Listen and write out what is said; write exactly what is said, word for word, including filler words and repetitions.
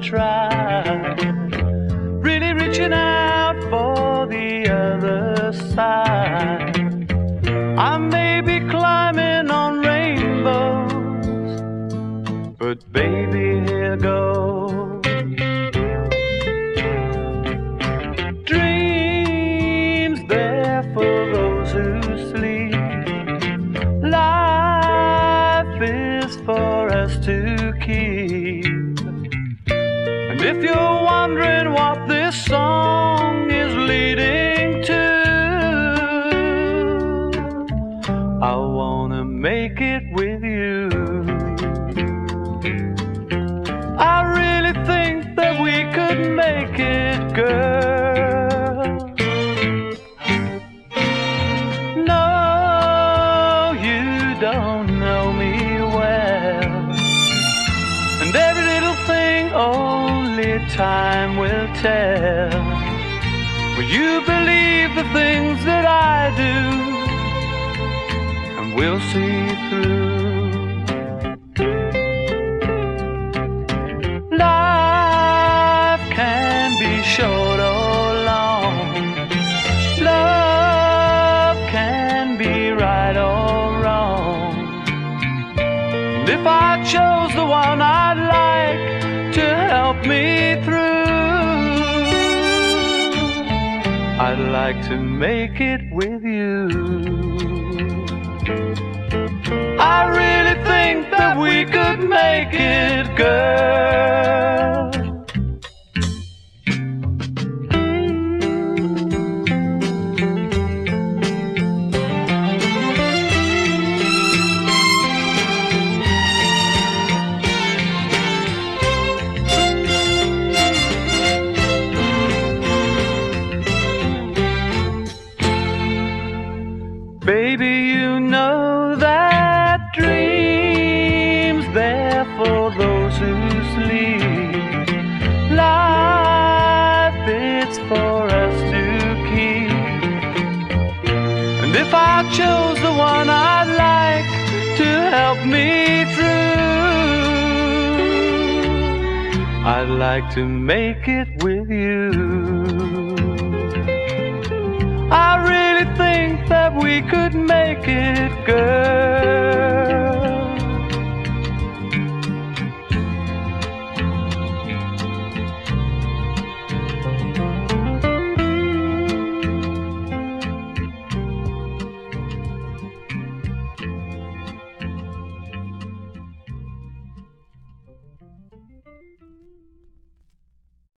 try, really reaching out for the other side. I may be climbing on rainbows, but baby, here goes. Dreams there for those who sleep. Life is for us to keep. And if you're wondering what this song is leading to, I wanna make it with you. I really think that we could make it, girl. No, you don't know me well, and every little thing only time will tell. Will you believe the things that I do? We'll see through. Life can be short or long. Love can be right or wrong. And if I chose the one I'd like to help me through, I'd like to make it with you. I really think that we could make it, girl. Baby, you know that dreams there for those who sleep. Life it's for us to keep. And if I chose the one I'd like to help me through, I'd like to make it with you. I really think that we could make it, girl.